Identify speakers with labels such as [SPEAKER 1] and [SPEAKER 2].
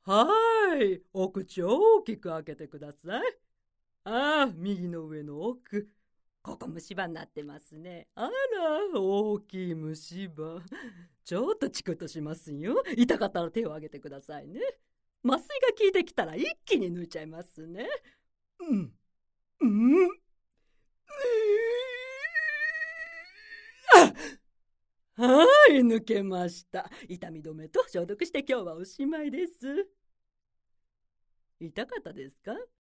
[SPEAKER 1] はーい、お口を大きく開けてください。ああ、右の上の奥。ここ虫歯になってますね。あら、大きい虫歯。ちょっとチクッとしますよ。痛かったら手を挙げてくださいね。麻酔が効いてきたら一気に抜いちゃいますね。うん。うん。はい、抜けました。痛み止めと消毒して今日はおしまいです。痛かったですか？